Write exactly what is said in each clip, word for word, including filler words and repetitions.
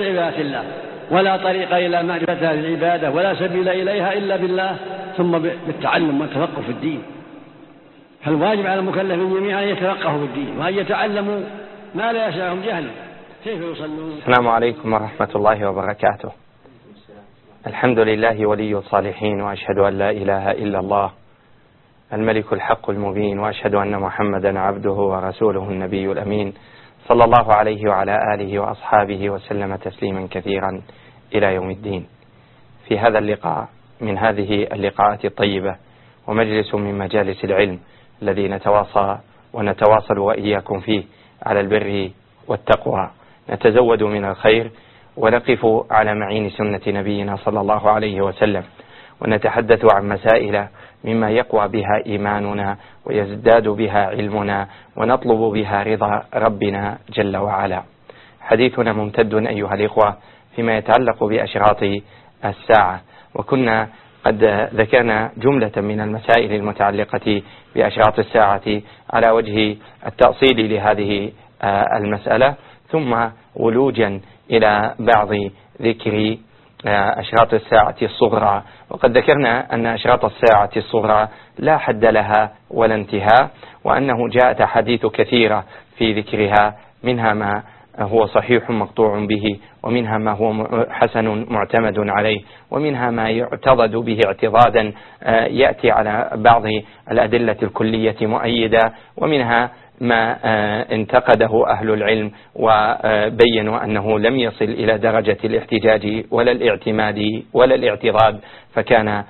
عبادة الله، ولا طريق إلى معرفة هذه العبادة ولا سبيل إليها إلا بالله، ثم بالتعلم والتفقه في الدين. فالواجب على المكلفين جميعا أن يتفقهوا في الدين وأن يتعلموا ما لا يسعهم جهلا. كيف يصلون؟ السلام عليكم ورحمة الله وبركاته. الحمد لله ولي الصالحين، وأشهد أن لا إله إلا الله الملك الحق المبين، وأشهد أن محمدا عبده ورسوله النبي الأمين، صلى الله عليه وعلى آله وأصحابه وسلم تسليما كثيرا إلى يوم الدين. في هذا اللقاء من هذه اللقاءات الطيبة ومجلس من مجالس العلم الذي نتواصى ونتواصل وإياكم فيه على البر والتقوى، نتزود من الخير ونقف على معين سنة نبينا صلى الله عليه وسلم، ونتحدث عن مسائل مما يقوى بها إيماننا ويزداد بها علمنا ونطلب بها رضا ربنا جل وعلا. حديثنا ممتد أيها الإخوة فيما يتعلق بأشراط الساعة، وكنا قد ذكرنا جملة من المسائل المتعلقة بأشراط الساعة على وجه التأصيل لهذه المسألة، ثم ولوجا إلى بعض ذكر أشراط الساعة الصغرى. وقد ذكرنا أن أشراط الساعة الصغرى لا حد لها ولا انتهاء، وأنه جاءت أحاديث كثيرة في ذكرها، منها ما هو صحيح مقطوع به، ومنها ما هو حسن معتمد عليه، ومنها ما يعتضد به اعتضادا يأتي على بعض الأدلة الكلية مؤيدة، ومنها ما انتقده أهل العلم وبينوا أنه لم يصل إلى درجة الاحتجاج ولا الاعتماد ولا الاعتراض، فكان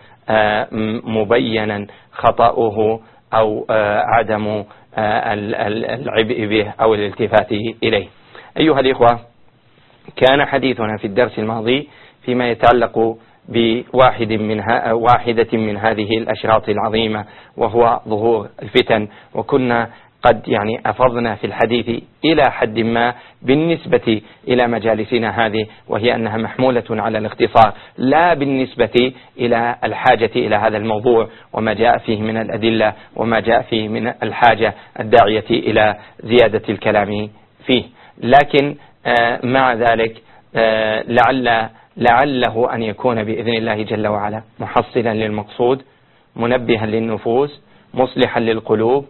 مبينا خطأه أو عدم العبء به أو الالتفات إليه. أيها الإخوة، كان حديثنا في الدرس الماضي فيما يتعلق بواحد من واحدة من هذه الأشراط العظيمة، وهو ظهور الفتن، وكنا قد يعني أفضنا في الحديث إلى حد ما بالنسبة إلى مجالسنا هذه، وهي أنها محمولة على الاختصار، لا بالنسبة إلى الحاجة إلى هذا الموضوع وما جاء فيه من الأدلة وما جاء فيه من الحاجة الداعية إلى زيادة الكلام فيه. لكن مع ذلك لعل لعله أن يكون بإذن الله جل وعلا محصلا للمقصود، منبها للنفوس، مصلحا للقلوب،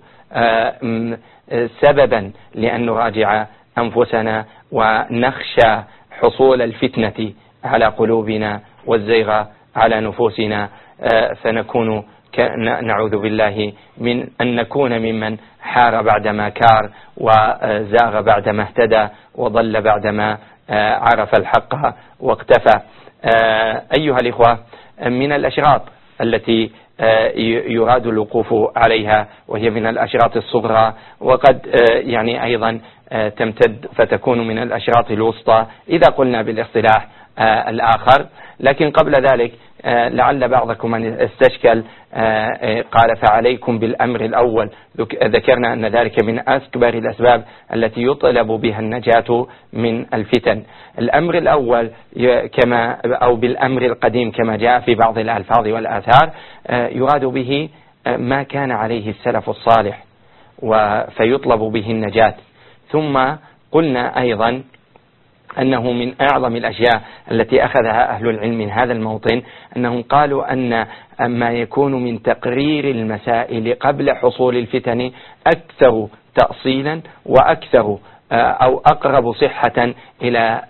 سببا لأن نراجع أنفسنا ونخشى حصول الفتنة على قلوبنا والزيغ على نفوسنا، فنكون نعوذ بالله من أن نكون ممن حار بعدما كار، وزاغ بعدما اهتدى، وضل بعدما عرف الحق واقتفى. أيها الإخوة، من الأشراط التي يراد الوقوف عليها، وهي من الأشراط الصغرى، وقد يعني أيضا تمتد فتكون من الأشراط الوسطى إذا قلنا بالاصطلاح الآخر. لكن قبل ذلك لعل بعضكم أن استشكل، قال فعليكم بالأمر الأول. ذكرنا أن ذلك من أكبر الأسباب التي يطلب بها النجاة من الفتن. الأمر الأول كما أو بالأمر القديم كما جاء في بعض الألفاظ والآثار يراد به ما كان عليه السلف الصالح فيطلب به النجاة. ثم قلنا أيضا أنه من أعظم الأشياء التي أخذها أهل العلم من هذا الموطن أنهم قالوا أن ما يكون من تقرير المسائل قبل حصول الفتن أكثر تأصيلا وأكثر أو أقرب صحة إلى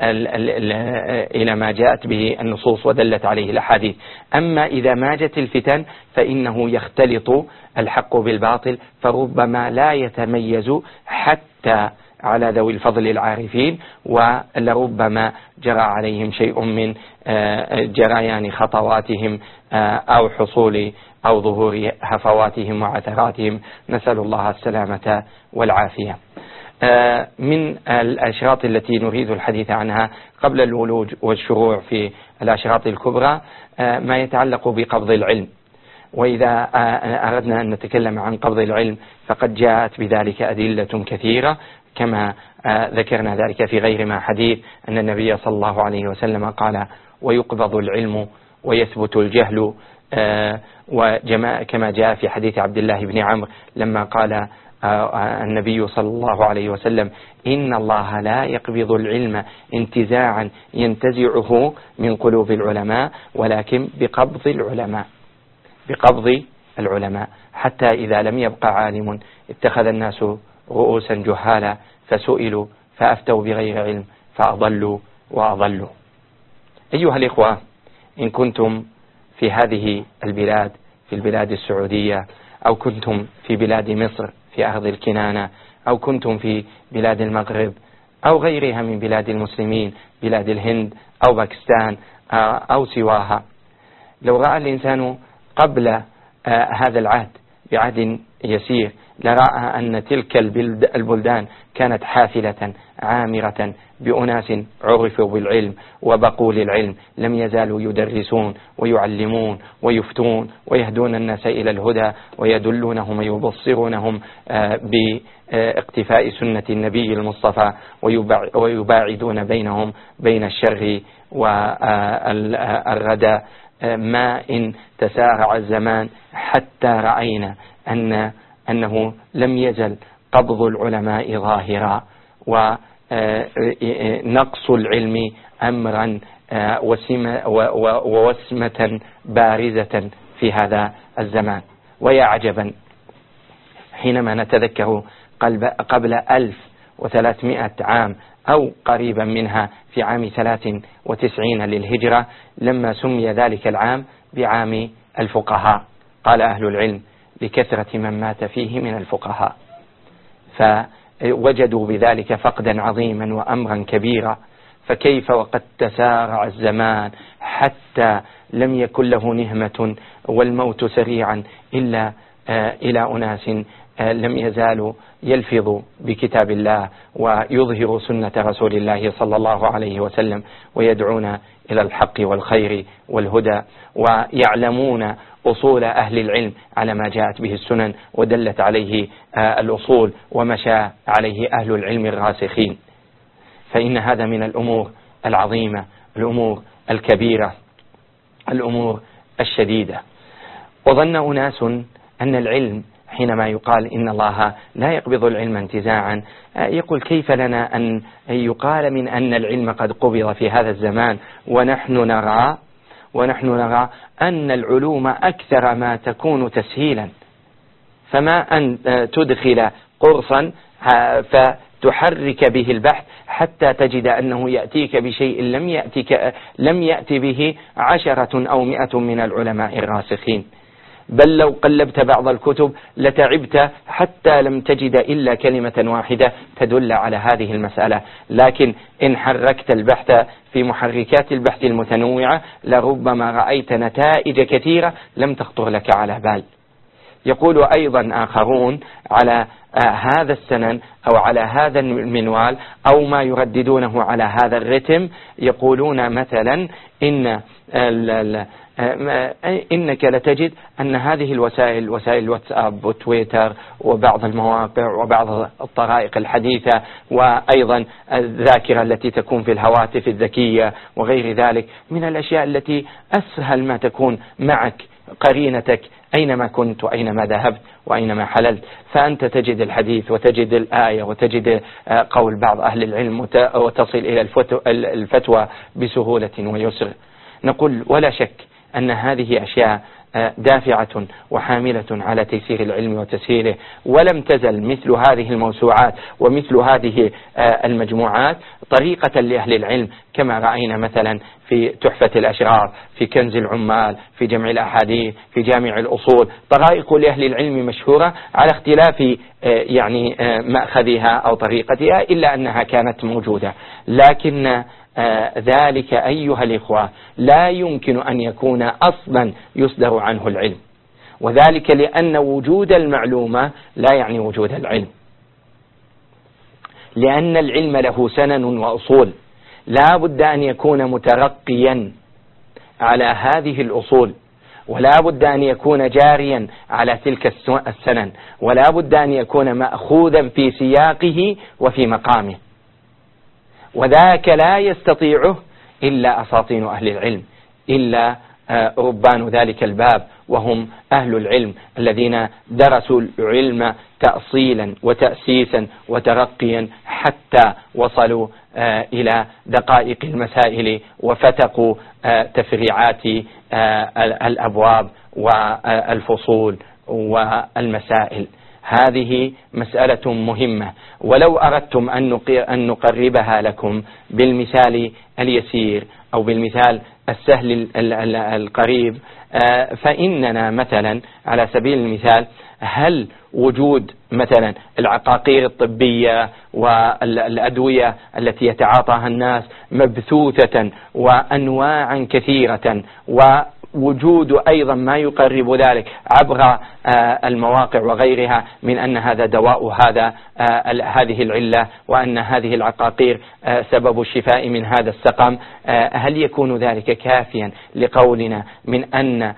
إلى ما جاءت به النصوص ودلت عليه الأحاديث. أما إذا ما جت الفتن فإنه يختلط الحق بالباطل، فربما لا يتميز حتى على ذوي الفضل العارفين، ولربما جرى عليهم شيء من جريان خطواتهم أو حصول أو ظهور هفواتهم وعثراتهم، نسأل الله السلامة والعافية. من الأشراط التي نريد الحديث عنها قبل الولوج والشروع في الأشراط الكبرى ما يتعلق بقبض العلم. وإذا أردنا أن نتكلم عن قبض العلم فقد جاءت بذلك أدلة كثيرة، كما ذكرنا ذلك في غير ما حديث أن النبي صلى الله عليه وسلم قال ويقبض العلم ويثبت الجهل، وكما جاء في حديث عبد الله بن عمرو لما قال النبي صلى الله عليه وسلم: إن الله لا يقبض العلم انتزاعا ينتزعه من قلوب العلماء، ولكن بقبض العلماء بقبض العلماء حتى إذا لم يبقى عالم اتخذ الناس رؤوسا جهالا فسئلوا فأفتوا بغير علم فأضلوا وأضلوا. أيها الإخوة، إن كنتم في هذه البلاد، في البلاد السعودية، أو كنتم في بلاد مصر في أرض الكنانة، أو كنتم في بلاد المغرب أو غيرها من بلاد المسلمين، بلاد الهند أو باكستان أو سواها، لو رأى الإنسان قبل هذا العهد بعهد يسير لرأى أن تلك البلدان كانت حافلة عامرة بأناس عرفوا بالعلم وبقوا للعلم، لم يزالوا يدرسون ويعلمون ويفتون ويهدون الناس إلى الهدى ويدلونهم ويبصرونهم باقتفاء سنة النبي المصطفى، ويباعدون بينهم بين الشر والردى. ما إن تسارع الزمان حتى رأينا أن أنه لم يزل قبض العلماء ظاهرا، ونقص العلم أمرا ووسمة بارزة في هذا الزمان. ويا عجبا حينما نتذكر قبل ألف وثلاثمائة عام أو قريبا منها في عام ثلاث وتسعين للهجرة، لما سمي ذلك العام بعام الفقهاء، قال أهل العلم: لكثرة من مات فيه من الفقهاء، فوجدوا بذلك فقدا عظيما وأمرا كبيرا. فكيف وقد تسارع الزمان حتى لم يكن له نهمة والموت سريعا إلا إلى أناس لم يزالوا يلفظوا بكتاب الله ويظهروا سنة رسول الله صلى الله عليه وسلم، ويدعون إلى الحق والخير والهدى، ويعلمون أصول أهل العلم على ما جاءت به السنن ودلت عليه الأصول ومشى عليه أهل العلم الراسخين. فإن هذا من الأمور العظيمة، الأمور الكبيرة، الأمور الشديدة. وظن أناس أن العلم حينما يقال إن الله لا يقبض العلم انتزاعا، يقول: كيف لنا أن يقال من أن العلم قد قبض في هذا الزمان ونحن نرى ونحن نرى أن العلوم أكثر ما تكون تسهيلا، فما أن تدخل قرصا فتحرك به البحث حتى تجد أنه يأتيك بشيء لم يأتيك لم يأتي به عشرة أو مئة من العلماء الراسخين، بل لو قلبت بعض الكتب لتعبت حتى لم تجد إلا كلمة واحدة تدل على هذه المسألة. لكن إن حركت البحث في محركات البحث المتنوعة لربما رأيت نتائج كثيرة لم تخطر لك على بال. يقول أيضا آخرون على هذا السنن أو على هذا المنوال أو ما يرددونه على هذا الرتم، يقولون مثلا إن إنك لتجد أن هذه الوسائل، وسائل الواتساب وتويتر وبعض المواقع وبعض الطرائق الحديثة وأيضا الذاكرة التي تكون في الهواتف الذكية وغير ذلك، من الأشياء التي أسهل ما تكون معك قرينتك أينما كنت وأينما ذهبت وأينما حللت، فأنت تجد الحديث وتجد الآية وتجد قول بعض أهل العلم وتصل إلى الفتوى بسهولة ويسر. نقول: ولا شك أن هذه أشياء دافعة وحاملة على تيسير العلم وتسهيله، ولم تزل مثل هذه الموسوعات ومثل هذه المجموعات طريقة لأهل العلم، كما رأينا مثلا في تحفة الأشرار، في كنز العمال، في جمع الأحاديث، في جامع الأصول، طرائق لأهل العلم مشهورة على اختلاف يعني مأخذها أو طريقتها، إلا أنها كانت موجودة. لكن آه ذلك أيها الإخوة لا يمكن أن يكون أصلا يصدر عنه العلم، وذلك لأن وجود المعلومة لا يعني وجود العلم، لأن العلم له سنن وأصول، لا بد أن يكون مترقيا على هذه الأصول، ولا بد أن يكون جاريا على تلك السنن، ولا بد أن يكون مأخوذا في سياقه وفي مقامه، وذاك لا يستطيعه إلا أساطين أهل العلم، إلا ربان ذلك الباب وهم أهل العلم الذين درسوا العلم تأصيلا وتأسيسا وترقيا حتى وصلوا إلى دقائق المسائل وفتقوا تفريعات الأبواب والفصول والمسائل. هذه مسألة مهمة، ولو أردتم أن نقربها لكم بالمثال اليسير أو بالمثال السهل القريب، فإننا مثلا على سبيل المثال، هل وجود مثلا العقاقير الطبية والأدوية التي يتعاطاها الناس مبثوثة وأنواعا كثيرة، ووجود أيضا ما يقرب ذلك عبر المواقع وغيرها من أن هذا دواء هذا هذه العلة، وأن هذه العقاقير سبب الشفاء من هذا السقم، هل يكون ذلك كافيا لقولنا من أن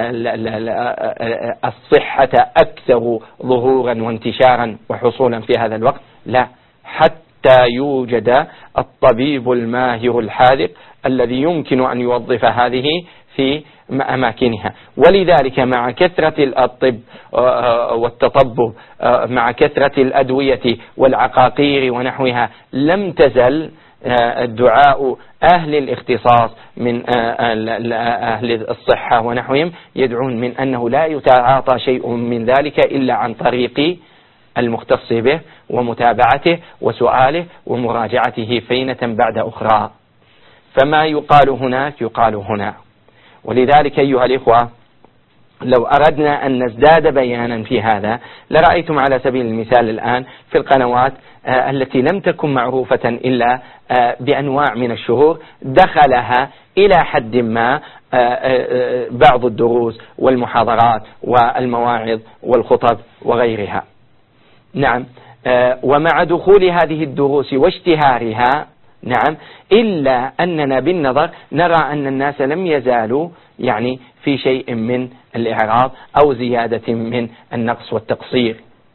الصحة أكثر ظهورا وانتشارا وحصولا في هذا الوقت؟ لا، حتى يوجد الطبيب الماهر الحاذق الذي يمكن أن يوظف هذه في أماكنها. ولذلك مع كثرة الطب والتطبب، مع كثرة الأدوية والعقاقير ونحوها، لم تزل الدعاء أهل الاختصاص من أهل الصحة ونحوهم يدعون من أنه لا يتعاطى شيء من ذلك إلا عن طريق المختص به ومتابعته وسؤاله ومراجعته فينة بعد أخرى. فما يقال هناك يقال هنا. ولذلك أيها الإخوة، لو أردنا أن نزداد بيانا في هذا لرأيتم على سبيل المثال الآن في القنوات التي لم تكن معروفة إلا بأنواع من الشهور، دخلها إلى حد ما بعض الدروس والمحاضرات والمواعظ والخطب وغيرها. نعم، ومع دخول هذه الدروس واشتهارها، نعم، إلا أننا بالنظر نرى أن الناس لم يزالوا يعني في شيء من الإعراض أو زيادة من النقص والتقصير.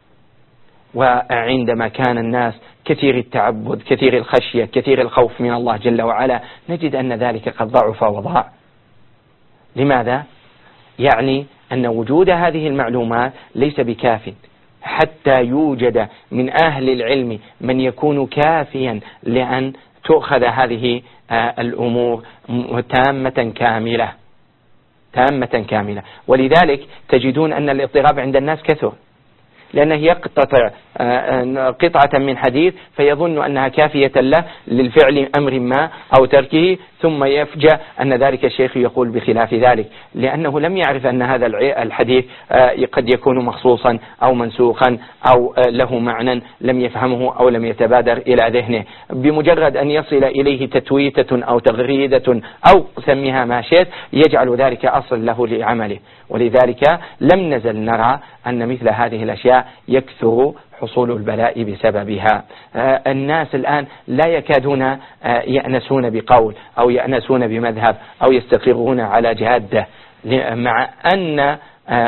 وعندما كان الناس كثير التعبد، كثير الخشية، كثير الخوف من الله جل وعلا، نجد أن ذلك قد ضعف وضاع. لماذا؟ يعني أن وجود هذه المعلومات ليس بكاف حتى يوجد من أهل العلم من يكون كافيا لأن تؤخذ هذه الأمور تامة كاملة تامة كاملة. ولذلك تجدون أن الاضطراب عند الناس كثر، لأنه يقتطع قطعة من حديث فيظن أنها كافية له للفعل أمر ما أو تركه، ثم يفجأ أن ذلك الشيخ يقول بخلاف ذلك، لأنه لم يعرف أن هذا الحديث قد يكون مخصوصا أو منسوخا أو له معنى لم يفهمه أو لم يتبادر إلى ذهنه. بمجرد أن يصل إليه تتويتة أو تغريدة أو سميها ما شئت يجعل ذلك أصل له لعمله. ولذلك لم نزل نرى أن مثل هذه الأشياء يكثر حصول البلاء بسببها. الناس الآن لا يكادون يأنسون بقول أو يأنسون بمذهب أو يستقرون على جادة، مع أن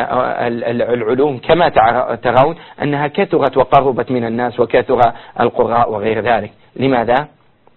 العلوم كما ترون أنها كثرت وقربت من الناس وكثر القراء وغير ذلك. لماذا؟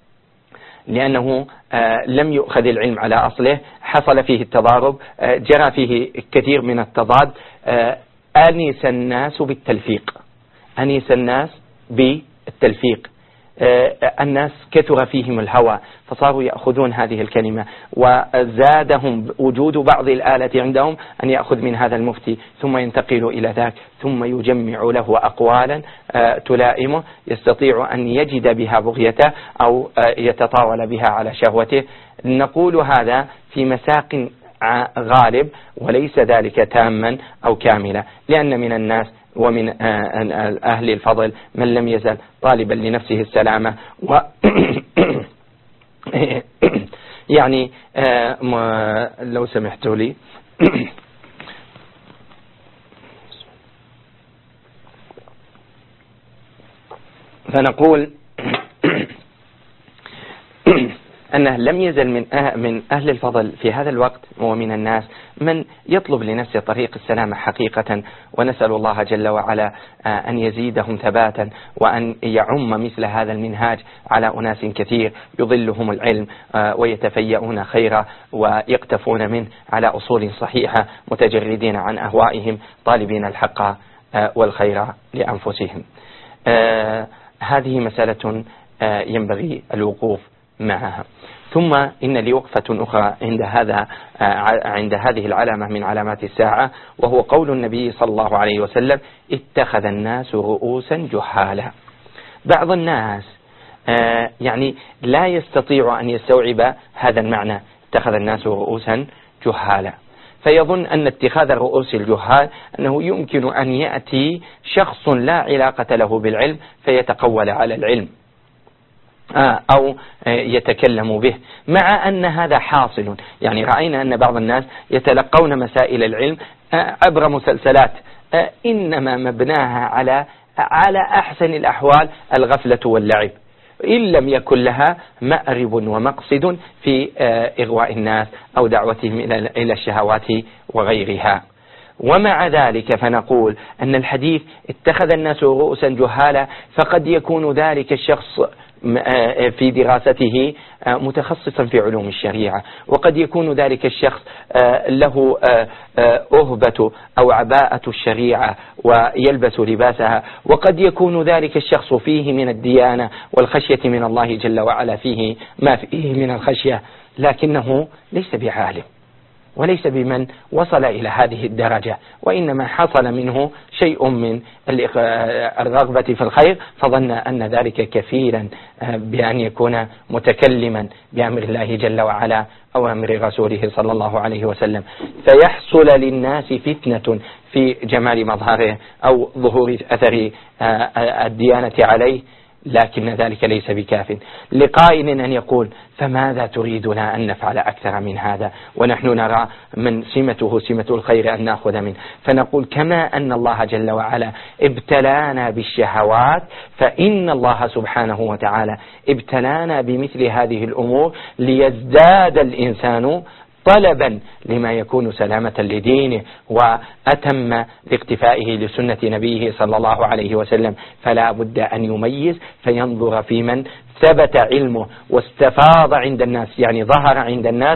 لأنه لم يؤخذ العلم على أصله، حصل فيه التضارب، جرى فيه كثير من التضاد، أنس الناس بالتلفيق أنس الناس بالتلفيق الناس كثر فيهم الهوى فصاروا يأخذون هذه الكلمة، وزادهم وجود بعض الآلة عندهم أن يأخذ من هذا المفتي ثم ينتقل إلى ذاك، ثم يجمع له أقوالا تلائمه يستطيع أن يجد بها بغيته أو يتطاول بها على شهوته. نقول هذا في مساق غالب وليس ذلك تاما أو كاملا، لأن من الناس ومن أهل الفضل من لم يزل طالبا لنفسه السلامة و يعني لو سمحتوا لي فنقول أنه لم يزل من من أهل الفضل في هذا الوقت ومن الناس من يطلب لنفسه طريق السلامة حقيقة، ونسأل الله جل وعلا أن يزيدهم ثباتا وأن يعم مثل هذا المنهاج على أناس كثير يظلهم العلم ويتفيئون خيرا ويقتفون منه على أصول صحيحة متجردين عن أهوائهم طالبين الحق والخير لأنفسهم. هذه مسألة ينبغي الوقوف معها. ثم إن لي وقفة أخرى عند هذا عند هذه العلامة من علامات الساعة، وهو قول النبي صلى الله عليه وسلم: اتخذ الناس رؤوسا جهالا. بعض الناس يعني لا يستطيع أن يستوعب هذا المعنى، اتخذ الناس رؤوسا جهالا، فيظن أن اتخاذ الرؤوس الجهال أنه يمكن أن يأتي شخص لا علاقة له بالعلم فيتقول على العلم أو يتكلم به، مع أن هذا حاصل. يعني رأينا أن بعض الناس يتلقون مسائل العلم عبر مسلسلات إنما مبناها على على أحسن الأحوال الغفلة واللعب، إن لم يكن لها مأرب ومقصد في إغواء الناس أو دعوتهم إلى الشهوات وغيرها. ومع ذلك فنقول أن الحديث اتخذ الناس رؤوسا جهالا، فقد يكون ذلك الشخص في دراسته متخصصا في علوم الشريعة، وقد يكون ذلك الشخص له أهبة أو عباءة الشريعة ويلبس لباسها، وقد يكون ذلك الشخص فيه من الديانة والخشية من الله جل وعلا فيه ما فيه من الخشية، لكنه ليس بعالم وليس بمن وصل إلى هذه الدرجة، وإنما حصل منه شيء من الرغبة في الخير فظن أن ذلك كفيلا بأن يكون متكلما بأمر الله جل وعلا أو أمر رسوله صلى الله عليه وسلم، فيحصل للناس فتنة في جمال مظهره أو ظهور أثر الديانة عليه، لكن ذلك ليس بكاف. لقائل أن يقول: فماذا تريدنا أن نفعل أكثر من هذا ونحن نرى من سمته سمة الخير أن نأخذ منه؟ فنقول: كما أن الله جل وعلا ابتلانا بالشهوات، فإن الله سبحانه وتعالى ابتلانا بمثل هذه الأمور ليزداد الإنسان طلبا لما يكون سلامة لدينه وأتم لاقتفائه لسنة نبيه صلى الله عليه وسلم، فلا بد أن يميز فينظر في من ثبت علمه واستفاض عند الناس، يعني ظهر عند الناس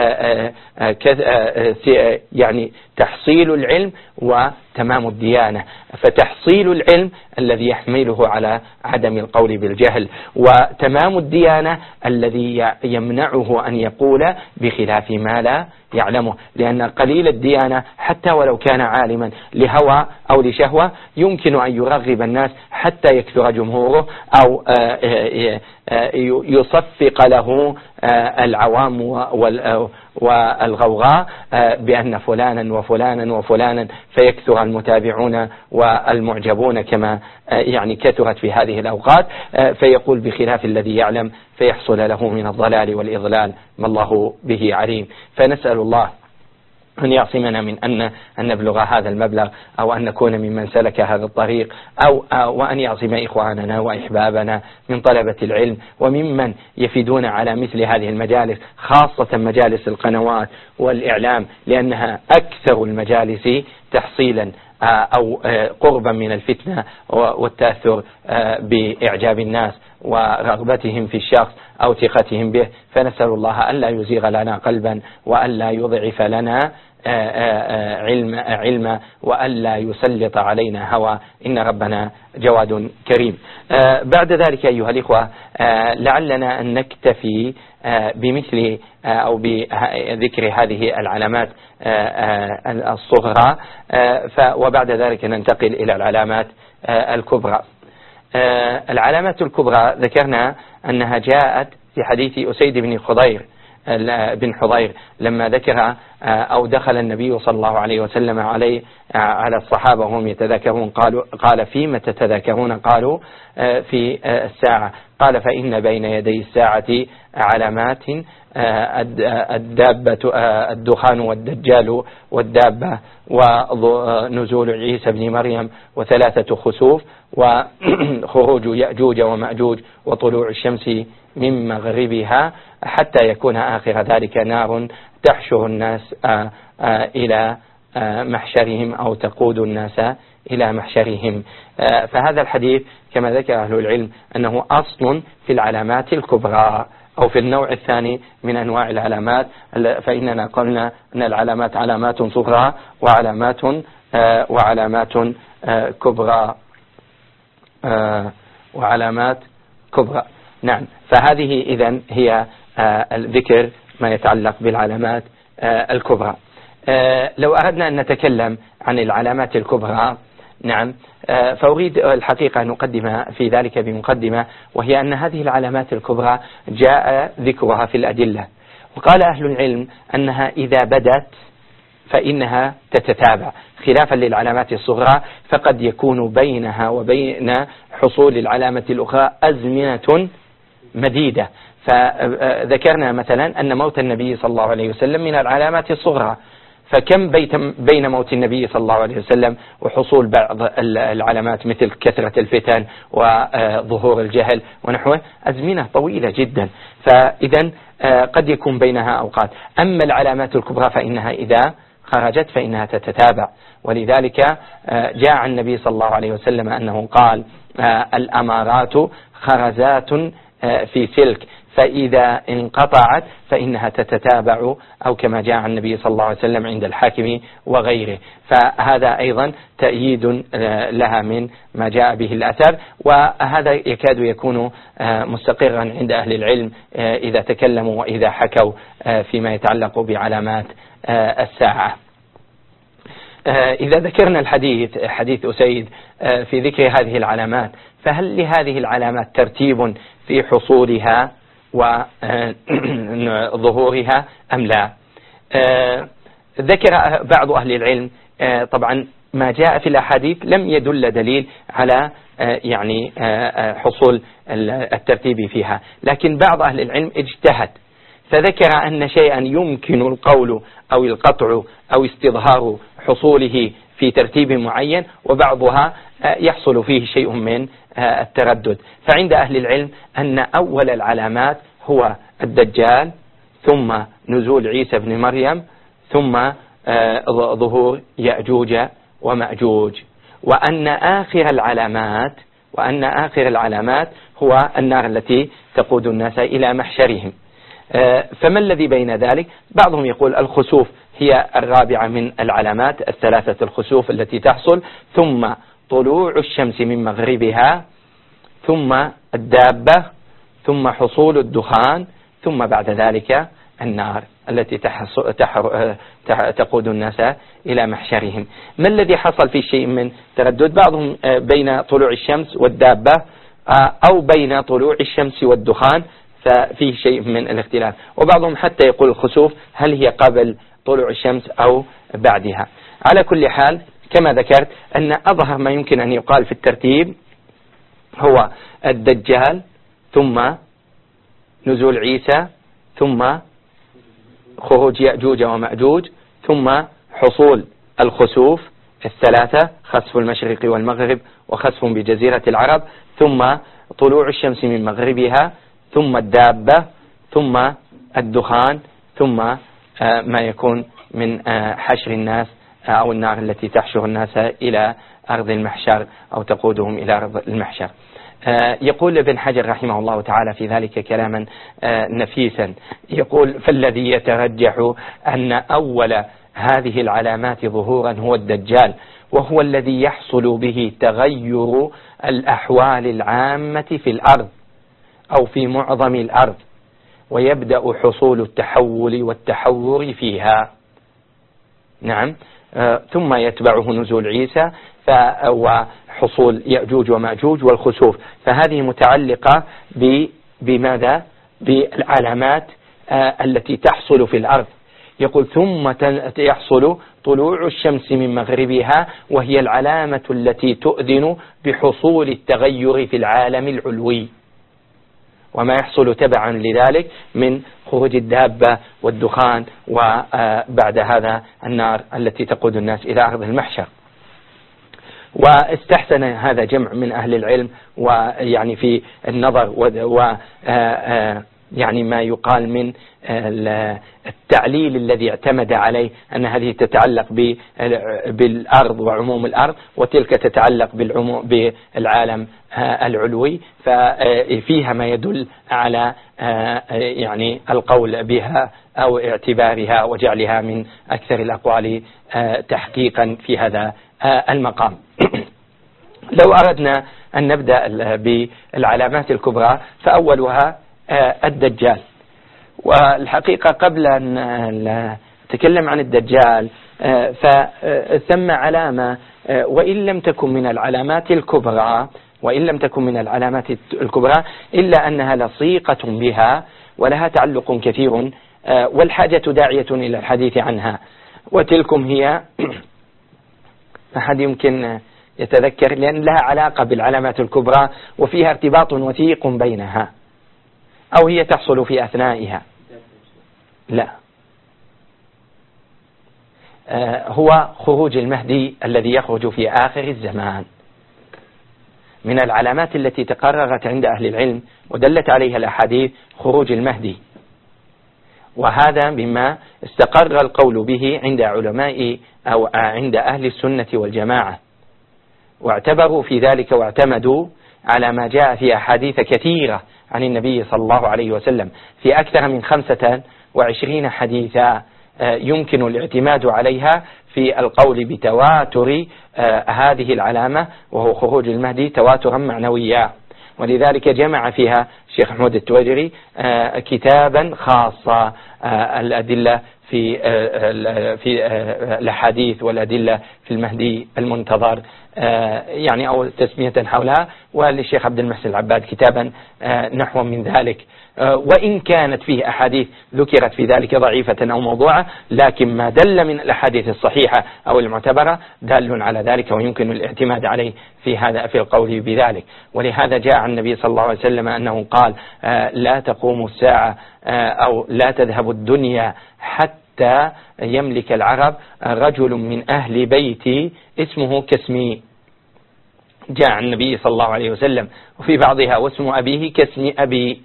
يعني تحصيل العلم وتمام الديانة. فتحصيل العلم الذي يحمله على عدم القول بالجهل، وتمام الديانة الذي يمنعه أن يقول بخلاف ما لا يعلمه، لأن قليل الديانة حتى ولو كان عالما لهوى أو لشهوة يمكن أن يرغب الناس حتى يكثر جمهوره أو يصفق له العوام والغوغاء بأن فلانا وفلانا وفلانا، فيكثر المتابعون والمعجبون كما يعني كثرت في هذه الأوقات، فيقول بخلاف الذي يعلم فيحصل له من الضلال والإضلال ما الله به عليم. فنسأل الله أن يعصمنا من أن أن نبلغ هذا المبلغ أو أن نكون ممن سلك هذا الطريق، أو, أو وأن يعصم إخواننا وإحبابنا من طلبة العلم وممن يفيدون على مثل هذه المجالس، خاصة مجالس القنوات والإعلام، لأنها أكثر المجالس تحصيلا أو قربا من الفتنة والتأثر بإعجاب الناس ورغبتهم في الشخص أو ثقتهم به. فنسأل الله ألا يزيغ لنا قلبا وألا يضعف لنا علم علما وألا يسلط علينا هوى، إن ربنا جواد كريم. بعد ذلك أيها الإخوة لعلنا أن نكتفي بمثل أو بذكر هذه العلامات الصغرى، وبعد ذلك ننتقل إلى العلامات الكبرى. العلامات الكبرى ذكرنا أنها جاءت في حديث أسيد بن خضير بن حضير لما ذكر أو دخل النبي صلى الله عليه وسلم عليه على الصحابة وهم يتذاكرون، قالوا قال: فيما تتذاكرون؟ قالوا: في الساعة. قال: فإن بين يدي الساعة علامات، الدابة الدخان والدجال والدابة ونزول عيسى بن مريم وثلاثة خسوف وخروج يأجوج ومأجوج وطلوع الشمس من مغربها حتى يكون آخر ذلك نار تحشر الناس إلى محشرهم أو تقود الناس إلى محشرهم. فهذا الحديث كما ذكر أهل العلم أنه أصل في العلامات الكبرى أو في النوع الثاني من أنواع العلامات، فإننا قلنا أن العلامات علامات صغرى وعلامات وعلامات كبرى وعلامات كبرى. نعم، فهذه إذن هي الذكر ما يتعلق بالعلامات الكبرى. لو أردنا أن نتكلم عن العلامات الكبرى، نعم، فأريد الحقيقة أن نقدم في ذلك بمقدمة، وهي أن هذه العلامات الكبرى جاء ذكرها في الأدلة، وقال أهل العلم أنها إذا بدت فإنها تتتابع، خلافا للعلامات الصغرى فقد يكون بينها وبين حصول العلامة الأخرى أزمنة مديدة. فذكرنا مثلا أن موت النبي صلى الله عليه وسلم من العلامات الصغرى، فكم بين موت النبي صلى الله عليه وسلم وحصول بعض العلامات مثل كثرة الفتن وظهور الجهل ونحوه، أزمنة طويلة جدا، فإذا قد يكون بينها أوقات. أما العلامات الكبرى فإنها إذا خرجت فإنها تتتابع، ولذلك جاء عن النبي صلى الله عليه وسلم أنه قال الأمارات خرزات في سلك، فإذا انقطعت فإنها تتتابع، أو كما جاء عن النبي صلى الله عليه وسلم عند الحاكم وغيره. فهذا أيضا تأييد لها من ما جاء به الأثر، وهذا يكاد يكون مستقرا عند أهل العلم إذا تكلموا وإذا حكوا فيما يتعلق بعلامات الساعة. إذا ذكرنا الحديث حديث أسيد في ذكر هذه العلامات، فهل لهذه العلامات ترتيب في حصولها وظهورها أم لا؟ ذكر بعض أهل العلم طبعا ما جاء في الأحاديث لم يدل دليل على يعني حصول الترتيب فيها، لكن بعض أهل العلم اجتهد فذكر أن شيئا يمكن القول أو القطع أو استظهار حصوله في ترتيب معين، وبعضها يحصل فيه شيء من التردد. فعند أهل العلم أن أول العلامات هو الدجال، ثم نزول عيسى بن مريم، ثم ظهور يأجوج ومأجوج، وأن آخر العلامات وأن آخر العلامات هو النار التي تقود الناس إلى محشرهم. فما الذي بين ذلك؟ بعضهم يقول الخسوف هي الرابعة من العلامات الثلاثة، الخسوف التي تحصل، ثم طلوع الشمس من مغربها، ثم الدابة، ثم حصول الدخان، ثم بعد ذلك النار التي تقود الناس إلى محشرهم. ما الذي حصل في شيء من تردد؟ بعضهم بين طلوع الشمس والدابة، أو بين طلوع الشمس والدخان، ففيه شيء من الاختلاف، وبعضهم حتى يقول الخسوف هل هي قبل طلوع الشمس أو بعدها. على كل حال كما ذكرت أن أظهر ما يمكن أن يقال في الترتيب هو الدجال، ثم نزول عيسى، ثم خروج يأجوج ومأجوج، ثم حصول الخسوف الثلاثة، خسف المشرق والمغرب وخسف بجزيرة العرب، ثم طلوع الشمس من مغربها، ثم الدابة، ثم الدخان، ثم ما يكون من حشر الناس أو النار التي تحشر الناس إلى أرض المحشر أو تقودهم إلى أرض المحشر. يقول ابن حجر رحمه الله تعالى في ذلك كلاما نفيسا، يقول فالذي يترجح أن أول هذه العلامات ظهورا هو الدجال، وهو الذي يحصل به تغير الأحوال العامة في الأرض أو في معظم الأرض، ويبدأ حصول التحول والتحور فيها. نعم، ثم يتبعه نزول عيسى وحصول يأجوج ومأجوج والخسوف. فهذه متعلقة بماذا؟ بالعلامات التي تحصل في الأرض. يقول ثم يحصل طلوع الشمس من مغربها، وهي العلامة التي تؤذن بحصول التغير في العالم العلوي، وما يحصل تبعا لذلك من خروج الدابة والدخان، وبعد هذا النار التي تقود الناس إلى أرض المحشر. واستحسن هذا جمع من أهل العلم، ويعني في النظر و يعني ما يقال من التعليل الذي اعتمد عليه أن هذه تتعلق بالأرض وعموم الأرض، وتلك تتعلق بالعالم العلوي، ففيها ما يدل على يعني القول بها أو اعتبارها وجعلها من أكثر الأقوال تحقيقا في هذا المقام. لو أردنا أن نبدأ بالعلامات الكبرى فأولها الدجال. والحقيقة قبل أن نتكلم عن الدجال فثم علامة وإن لم تكن من العلامات الكبرى وإن لم تكن من العلامات الكبرى إلا أنها لصيقة بها ولها تعلق كثير، والحاجة داعية إلى الحديث عنها، وتلكم هي أحد يمكن يتذكر لأن لها علاقة بالعلامات الكبرى وفيها ارتباط وثيق بينها، أو هي تحصل في أثنائها. لا، هو خروج المهدي الذي يخرج في آخر الزمان. من العلامات التي تقررت عند أهل العلم ودلت عليها الأحاديث خروج المهدي، وهذا مما استقر القول به عند علماء أو عند أهل السنة والجماعة، واعتبروا في ذلك واعتمدوا على ما جاء في أحاديث كثيرة عن النبي صلى الله عليه وسلم في أكثر من خمسة وعشرين حديثا يمكن الاعتماد عليها في القول بتواتر هذه العلامة وهو خروج المهدي تواترا معنويا. ولذلك جمع فيها الشيخ محمود التويجري كتابا خاصا الأدلة في في الأحاديث والأدلة في المهدي المنتظر يعني أو تسمية حولها، وللشيخ عبد المحسن العباد كتابا نحو من ذلك، وإن كانت فيه أحاديث ذكرت في ذلك ضعيفة أو موضوعة، لكن ما دل من الأحاديث الصحيحة أو المعتبرة دال على ذلك ويمكن الاعتماد عليه في هذا في القول بذلك. ولهذا جاء عن النبي صلى الله عليه وسلم أنه قال لا تقوم الساعة أو لا تذهب الدنيا حتى يملك العرب رجل من أهل بيتي اسمه كاسمي. جاء عن النبي صلى الله عليه وسلم وفي بعضها واسم أبيه كاسم أبي.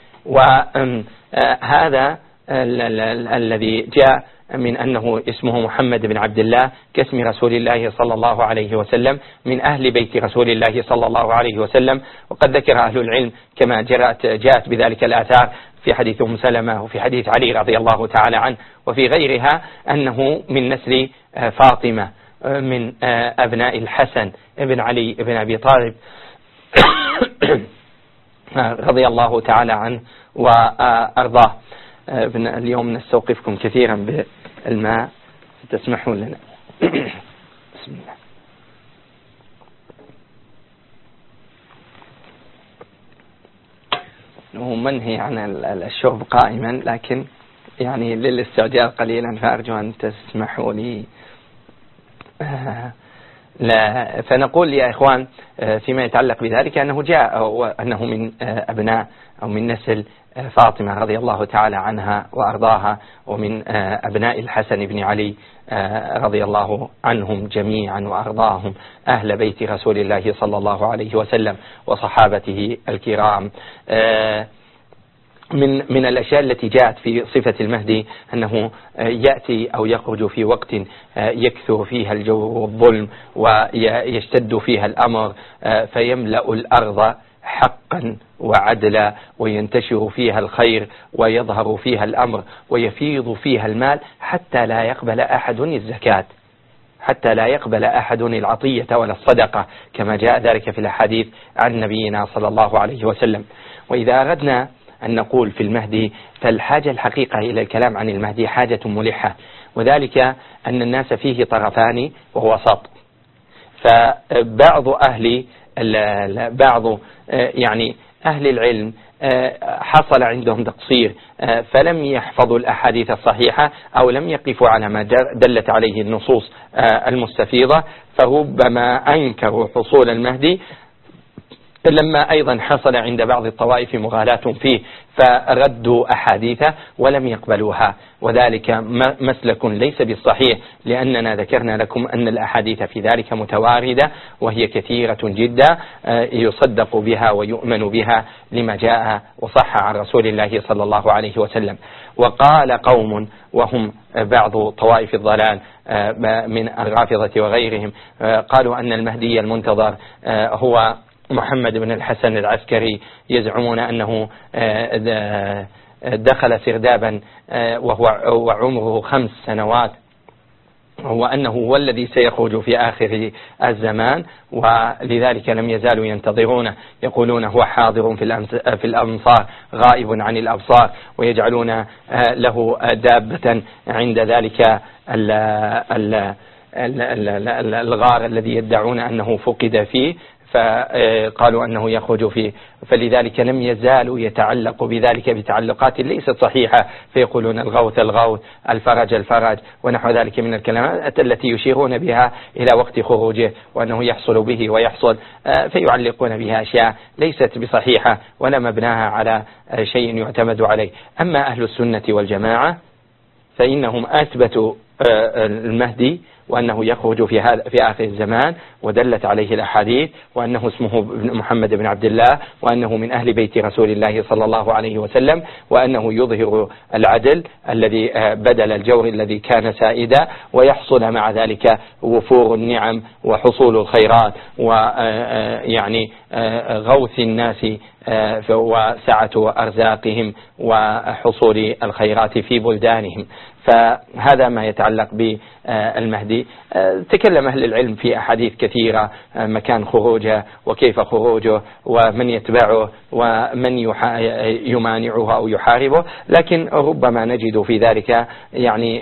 وهذا الذي جاء من أنه اسمه محمد بن عبد الله كاسم رسول الله صلى الله عليه وسلم من أهل بيت رسول الله صلى الله عليه وسلم. وقد ذكر أهل العلم كما جاءت, جاءت بذلك الآثار في حديث أم سلمة وفي حديث علي رضي الله تعالى عنه وفي غيرها أنه من نسل فاطمة من أبناء الحسن ابن علي ابن أبي طالب رضي الله تعالى عنه وأرضاه. اليوم نستوقفكم كثيرا بالماء تسمحون لنا. بسم الله. هو منهي عن الشرب قائما، لكن يعني للاستعجال قليلا فأرجو أن تسمحوا لي. لا، فنقول يا إخوان فيما يتعلق بذلك أنه جاء وأنه من أبناء أو من نسل فاطمة رضي الله تعالى عنها وأرضاها، ومن أبناء الحسن بن علي رضي الله عنهم جميعا وأرضاهم أهل بيت رسول الله صلى الله عليه وسلم وصحابته الكرام. من من الأشياء التي جاءت في صفة المهدي أنه يأتي أو يخرج في وقت يكثر فيها الجور والظلم ويشتد فيها الأمر، فيملأ الأرض حقا وعدلا وينتشر فيها الخير ويظهر فيها الأمر ويفيض فيها المال حتى لا يقبل أحد الزكاة، حتى لا يقبل أحد العطية ولا الصدقة، كما جاء ذلك في الحديث عن نبينا صلى الله عليه وسلم. وإذا أردنا أن نقول في المهدي فالحاجة الحقيقة إلى الكلام عن المهدي حاجة ملحة، وذلك أن الناس فيه طرفان وهو وسط. فبعض أهل بعض يعني أهل العلم حصل عندهم تقصير فلم يحفظوا الأحاديث الصحيحة أو لم يقفوا على ما دلت عليه النصوص المستفيضة، فربما أنكروا حصول المهدي لما أيضا حصل عند بعض الطوائف مغالاة فيه فردوا أحاديثه ولم يقبلوها، وذلك مسلك ليس بالصحيح، لأننا ذكرنا لكم أن الأحاديث في ذلك متواردة وهي كثيرة جدا يصدق بها ويؤمن بها لما جاء وصح عن رسول الله صلى الله عليه وسلم. وقال قوم وهم بعض طوائف الضلال من الرافضة وغيرهم قالوا أن المهدي المنتظر هو محمد بن الحسن العسكري، يزعمون أنه دخل سردابا وهو وعمره خمس سنوات، وأنه هو الذي سيخرج في آخر الزمان، ولذلك لم يزالوا ينتظرونه، يقولون هو حاضر في الأمصار غائب عن الأبصار، ويجعلون له دابة عند ذلك الغار الذي يدعون أنه فقد فيه، فقالوا أنه يخرج فيه، فلذلك لم يزالوا يتعلق بذلك بتعلقات ليست صحيحة، فيقولون الغوث الغوث، الفرج الفرج، ونحو ذلك من الكلمات التي يشيرون بها إلى وقت خروجه وأنه يحصل به ويحصل، فيعلقون بها أشياء ليست بصحيحة ولا مبناها على شيء يعتمد عليه. أما أهل السنة والجماعة فإنهم أثبتوا المهدي وأنه يخرج في هذا في آخر الزمان، ودلت عليه الأحاديث، وأنه اسمه محمد بن عبد الله، وأنه من أهل بيت رسول الله صلى الله عليه وسلم، وأنه يظهر العدل الذي بدل الجور الذي كان سائدا، ويحصل مع ذلك وفور النعم وحصول الخيرات ويعني غوث الناس وسعة أرزاقهم وحصول الخيرات في بلدانهم. فهذا ما يتعلق بالمهدي. تكلم أهل العلم في أحاديث كثيرة مكان خروجه وكيف خروجه ومن يتبعه ومن يمانعه أو يحاربه، لكن ربما نجد في ذلك يعني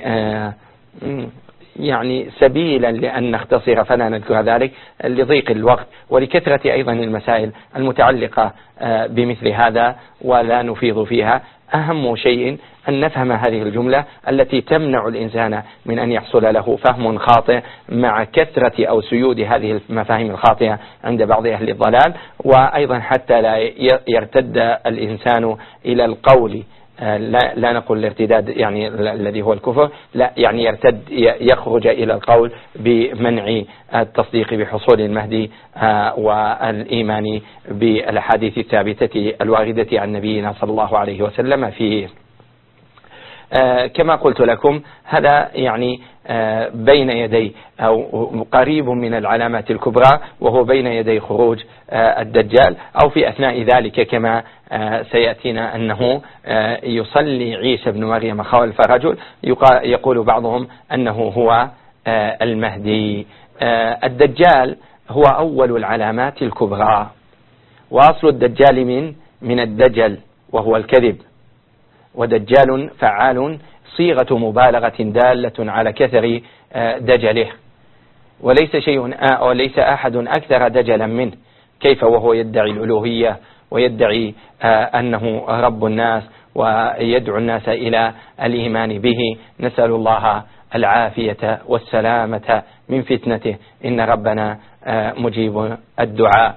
يعني سبيلا لأن نختصر، فلا نذكر ذلك لضيق الوقت ولكثرة أيضا المسائل المتعلقة بمثل هذا ولا نفيض فيها. أهم شيء أن نفهم هذه الجملة التي تمنع الإنسان من أن يحصل له فهم خاطئ مع كثرة أو سيود هذه المفاهيم الخاطئة عند بعض أهل الضلال، وأيضا حتى لا يرتد الإنسان إلى القول، لا, لا نقول الارتداد يعني الذي هو الكفر، لا يعني يرتد يخرج إلى القول بمنع التصديق بحصول المهدي والإيمان بالأحاديث الثابتة الواردة عن نبينا صلى الله عليه وسلم فيه. كما قلت لكم هذا يعني بين يدي أو قريب من العلامات الكبرى، وهو بين يدي خروج الدجال، أو في أثناء ذلك كما سيأتينا أنه يصلي عيسى بن مريم خلف رجل، يقول بعضهم أنه هو المهدي. الدجال هو أول العلامات الكبرى، وأصل الدجال من من الدجل وهو الكذب، ودجال فعال صيغة مبالغة دالة على كثر دجله، وليس شيء وليس أحد أكثر دجلا منه، كيف وهو يدعي الألوهية ويدعي أنه رب الناس ويدعو الناس إلى الإيمان به. نسأل الله العافية والسلامة من فتنته، إن ربنا مجيب الدعاء.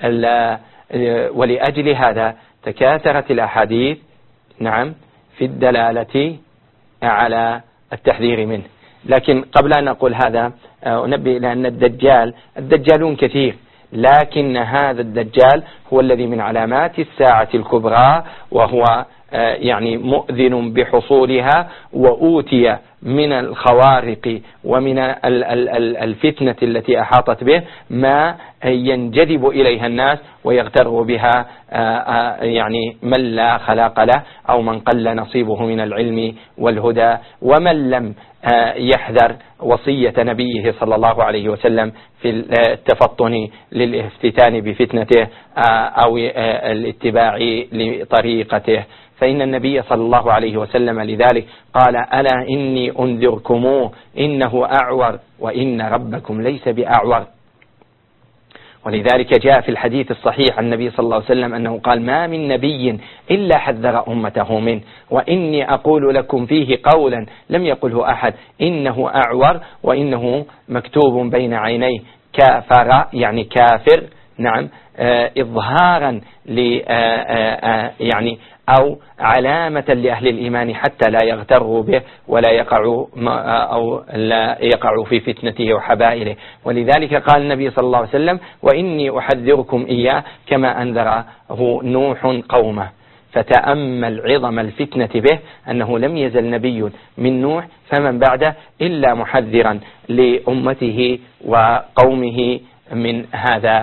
ولأجل هذا تكاثرت الأحاديث نعم في الدلالة على التحذير منه. لكن قبل أن أقول هذا أنبه إلى أن الدجال الدجالون كثير، لكن هذا الدجال هو الذي من علامات الساعة الكبرى، وهو يعني مؤذن بحصولها، وأوتي من الخوارق ومن الفتنة التي أحاطت به ما ينجذب إليها الناس ويغتر بها يعني من لا خلاق له أو من قل نصيبه من العلم والهدى، ومن لم يحذر وصية نبيه صلى الله عليه وسلم في التفطن للافتتان بفتنته أو الاتباع لطريقته. فإن النبي صلى الله عليه وسلم لذلك قال: ألا إني أنذركموه إنه أعور وإن ربكم ليس بأعور. ولذلك جاء في الحديث الصحيح عن النبي صلى الله عليه وسلم أنه قال: ما من نبي إلا حذر أمته منه، وإني أقول لكم فيه قولا لم يقله أحد، إنه أعور وإنه مكتوب بين عينيه كافر، يعني كافر، نعم إظهارا ل يعني أو علامة لأهل الإيمان حتى لا يغتروا به ولا يقعوا أو لا يقعوا في فتنته وحبائله. ولذلك قال النبي صلى الله عليه وسلم: وإني أحذركم إياه كما أنذره نوح قومه. فتأمل عظم الفتنة به، أنه لم يزل نبي من نوح فمن بعده إلا محذرا لأمته وقومه من هذا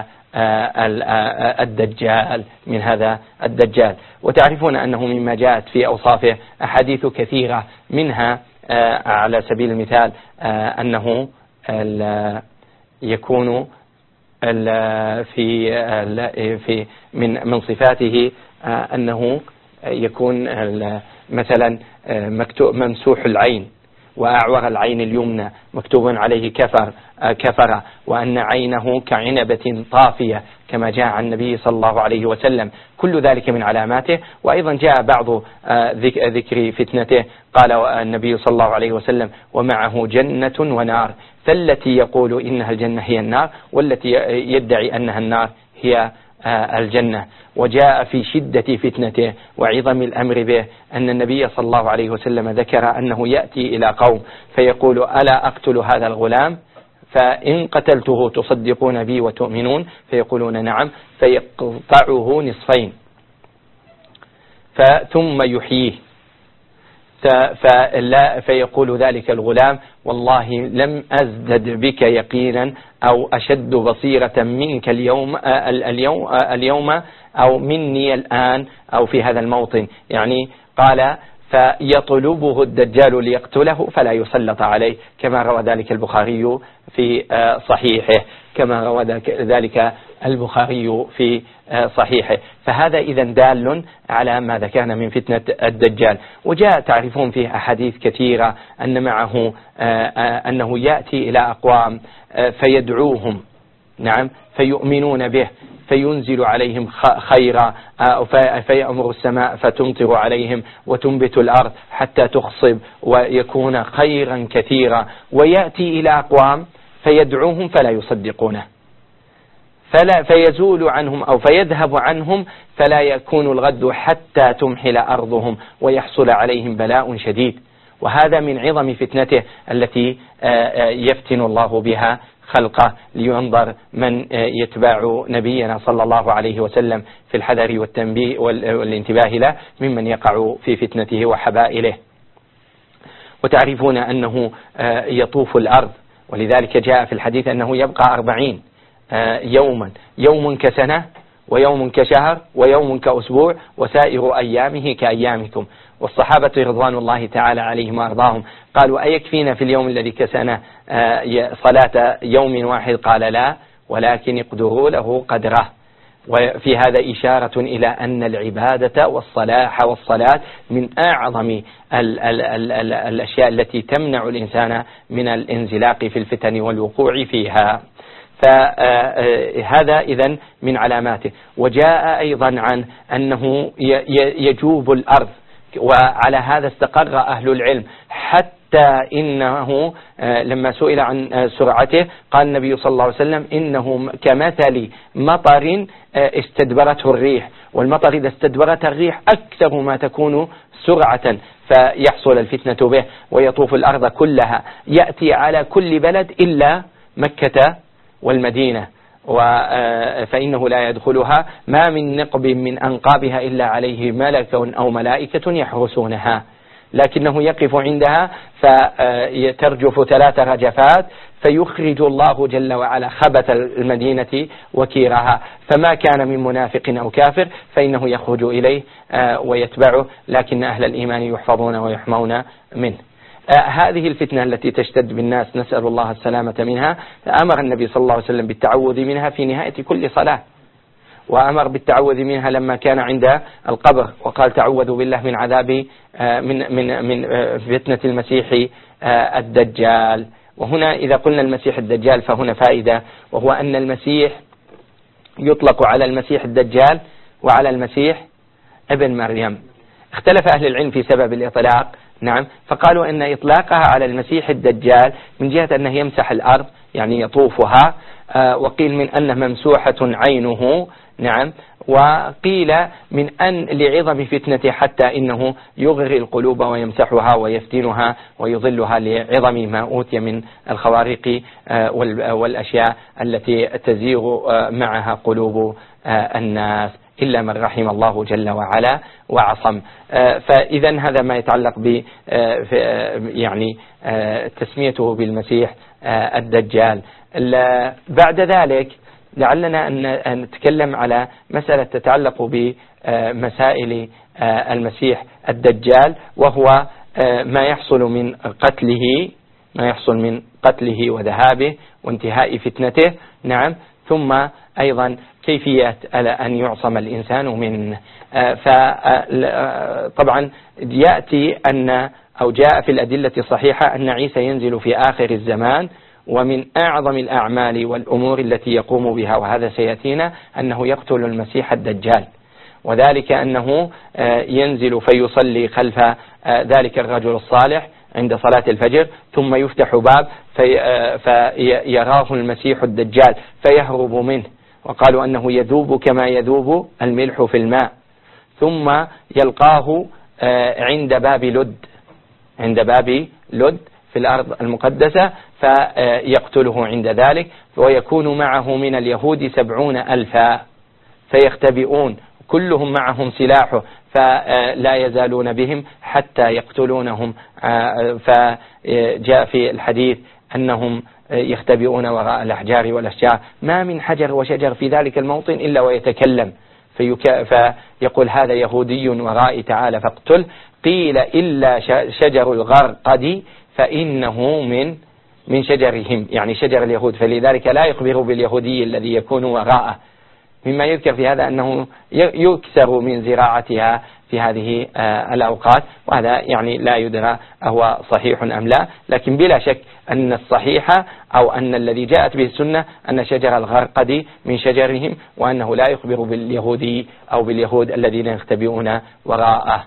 الدجال من هذا الدجال. وتعرفون أنه مما جاءت في أوصافه أحاديث كثيرة، منها على سبيل المثال أنه يكون في في من من صفاته أنه يكون مثلا مكتوب ممسوح العين وأعور العين اليمنى مكتوب عليه كفر كفر وأن عينه كعنبة طافية كما جاء عن النبي صلى الله عليه وسلم. كل ذلك من علاماته. وأيضا جاء بعض ذكر فتنته، قال النبي صلى الله عليه وسلم: ومعه جنة ونار، فالتي يقول إنها الجنة هي النار، والتي يدعي أنها النار هي الجنة. وجاء في شدة فتنته وعظم الأمر به أن النبي صلى الله عليه وسلم ذكر أنه يأتي إلى قوم فيقول: ألا أقتل هذا الغلام؟ فإن قتلته تصدقون بي وتؤمنون؟ فيقولون: نعم. فيقطعه نصفين ثم يحييه، فلا فيقول ذلك الغلام: والله لم أزدد بك يقينا أو أشد بصيرة منك اليوم اليوم اليوم أو مني الآن أو في هذا الموطن. يعني قال: فيطلبه الدجال ليقتله فلا يسلط عليه، كما روى ذلك البخاري في صحيحه كما روى ذلك البخاري في صحيحه. فهذا إذا دال على ما ذكرنا من فتنة الدجال. وجاء تعرفون فيه أحاديث كثيرة أن معه أنه يأتي إلى أقوام فيدعوهم، نعم، فيؤمنون به فينزل عليهم خيرا، فيأمر السماء فتمطر عليهم وتنبت الأرض حتى تخصب ويكون خيرا كثيرا. ويأتي إلى أقوام فيدعوهم فلا يصدقونه، فلا فيزول عنهم أو فيذهب عنهم فلا يكون الغد حتى تمحل أرضهم ويحصل عليهم بلاء شديد. وهذا من عظم فتنته التي يفتن الله بها خلقه لينظر من يتبع نبينا صلى الله عليه وسلم في الحذر والتنبيه والانتباه له ممن يقع في فتنته وحبائله. وتعرفون أنه يطوف الأرض، ولذلك جاء في الحديث أنه يبقى أربعين يوما، يوم كسنة ويوم كشهر ويوم كأسبوع وسائر أيامه كأيامكم. والصحابة رضوان الله تعالى عليهم وأرضاهم قالوا: أيكفينا في اليوم الذي كسنة صلاة يوم واحد؟ قال: لا، ولكن اقدروا له قدره. وفي هذا إشارة إلى أن العبادة والصلاح والصلاة من أعظم ال ال ال ال الأشياء التي تمنع الإنسان من الانزلاق في الفتن والوقوع فيها. فهذا إذن من علاماته. وجاء أيضا عن أنه يجوب الأرض، وعلى هذا استقر أهل العلم، حتى إنه لما سئل عن سرعته قال النبي صلى الله عليه وسلم: إنه كمثل مطر استدبرته الريح، والمطر إذا استدبرت الريح أكثر ما تكون سرعة فيحصل الفتنة به ويطوف الأرض كلها، يأتي على كل بلد إلا مكة والمدينة، فإنه لا يدخلها ما من نقب من أنقابها إلا عليه ملك أو ملائكة يحرسونها، لكنه يقف عندها فترجف ثلاث رجفات فيخرج الله جل وعلا خبث المدينة وكيرها، فما كان من منافق أو كافر فإنه يخرج إليه ويتبعه، لكن أهل الإيمان يحفظون ويحمون منه. هذه الفتنة التي تشتد بالناس نسأل الله السلامة منها، أمر النبي صلى الله عليه وسلم بالتعوذ منها في نهاية كل صلاة، وأمر بالتعوذ منها لما كان عند القبر وقال: تعوذوا بالله من عذاب من من من فتنة المسيح الدجال. وهنا إذا قلنا المسيح الدجال فهنا فائدة، وهو أن المسيح يطلق على المسيح الدجال وعلى المسيح ابن مريم. اختلف أهل العلم في سبب الإطلاق، نعم. فقالوا أن إطلاقها على المسيح الدجال من جهة أنه يمسح الأرض يعني يطوفها، وقيل من أنه ممسوحة عينه، نعم. وقيل من أن لعظم فتنته حتى إنه يغري القلوب ويمسحها ويفتنها ويضلها لعظم ما أوتي من الخوارق والأشياء التي تزيغ معها قلوب الناس إلا من رحم الله جل وعلا وعصم. فإذا هذا ما يتعلق ب يعني تسميته بالمسيح الدجال. بعد ذلك لعلنا أن نتكلم على مسألة تتعلق بمسائل المسيح الدجال، وهو ما يحصل من قتله ما يحصل من قتله وذهابه وانتهاء فتنته، نعم. ثم أيضا كيفية أن يعصم الإنسان منه. فطبعا يأتي أن أو جاء في الأدلة الصحيحة أن عيسى ينزل في آخر الزمان، ومن أعظم الأعمال والأمور التي يقوم بها، وهذا سيأتينا، أنه يقتل المسيح الدجال، وذلك أنه ينزل فيصلي خلف ذلك الرجل الصالح عند صلاة الفجر، ثم يفتح باب فيراه المسيح الدجال فيهرب منه، وقالوا أنه يذوب كما يذوب الملح في الماء، ثم يلقاه عند باب لد عند باب لد في الأرض المقدسة فيقتله عند ذلك، ويكون معه من اليهود سبعون ألفا فيختبئون كلهم معهم سلاحه فلا يزالون بهم حتى يقتلونهم. فجاء في الحديث أنهم يختبئون وراء الأحجار والأشجار، ما من حجر وشجر في ذلك الموطن إلا ويتكلم فيقول هذا يهودي ورائي تعالى فاقتل. قيل إلا شجر الغرقد فإنه من من شجرهم، يعني شجر اليهود، فلذلك لا يخبر باليهودي الذي يكون وراءه. مما يذكر في هذا أنه يكسر من زراعتها في هذه الأوقات، وهذا يعني لا يدرى هو صحيح أم لا، لكن بلا شك أن الصحيح أو أن الذي جاءت به السنة أن شجر الغرقد من شجرهم، وأنه لا يخبر باليهودي أو باليهود الذين يختبئون وراءه.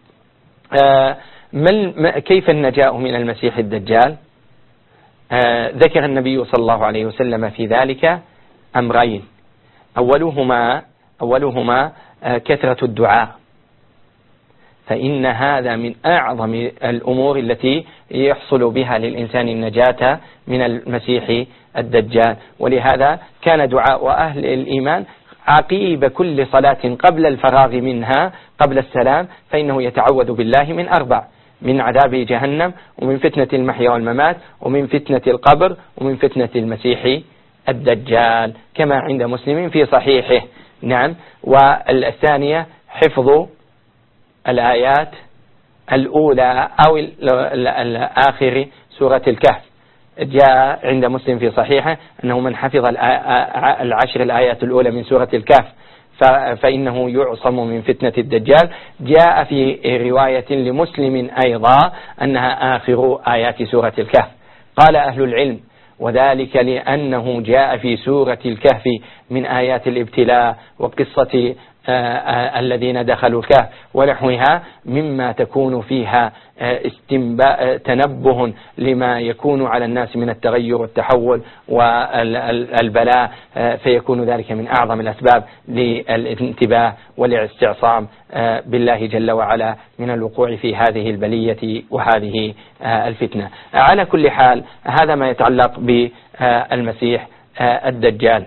كيف النجاة من المسيح الدجال؟ ذكر النبي صلى الله عليه وسلم في ذلك أمرين، أولهما أولهما كثرة الدعاء، فإن هذا من أعظم الأمور التي يحصل بها للإنسان النجاة من المسيح الدجال. ولهذا كان دعاء أهل الإيمان عقيب كل صلاة قبل الفراغ منها قبل السلام، فإنه يتعوذ بالله من أربع: من عذاب جهنم، ومن فتنة المحيا والممات، ومن فتنة القبر، ومن فتنة المسيح الدجال، كما عند مسلم في صحيحه. نعم. والثانية حفظ الآيات الأولى أو الآخر سورة الكهف. جاء عند مسلم في صحيحه أنه من حفظ العشر الآيات الأولى من سورة الكهف فإنه يعصم من فتنة الدجال. جاء في رواية لمسلم أيضا أنها آخر آيات سورة الكهف. قال أهل العلم: وذلك لأنه جاء في سورة الكهف من آيات الابتلاء وقصة الذين دخلوا الكهف ونحوها مما تكون فيها استنباء تنبه لما يكون على الناس من التغير والتحول والبلاء، فيكون ذلك من أعظم الأسباب للانتباه والاستعصام بالله جل وعلا من الوقوع في هذه البلية وهذه الفتنة. على كل حال هذا ما يتعلق بالمسيح الدجال.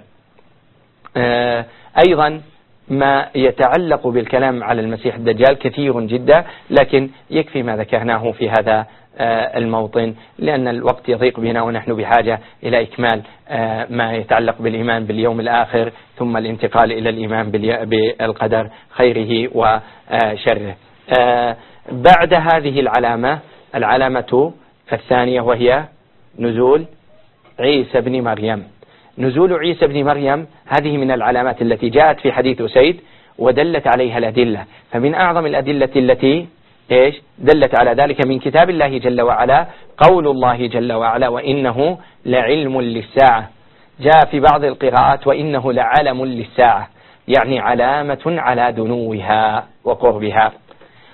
أيضا ما يتعلق بالكلام على المسيح الدجال كثير جدا، لكن يكفي ما ذكرناه في هذا الموطن لأن الوقت يضيق بنا، ونحن بحاجة إلى إكمال ما يتعلق بالإيمان باليوم الآخر، ثم الانتقال إلى الإيمان بالقدر خيره وشره. بعد هذه العلامة العلامة الثانية وهي نزول عيسى بن مريم. نزول عيسى بن مريم هذه من العلامات التي جاءت في حديث أسيد ودلت عليها الأدلة، فمن أعظم الأدلة التي إيش دلت على ذلك من كتاب الله جل وعلا قول الله جل وعلا: وإنه لعلم للساعة. جاء في بعض القراءات: وإنه لعلم للساعة، يعني علامة على دنوها وقربها.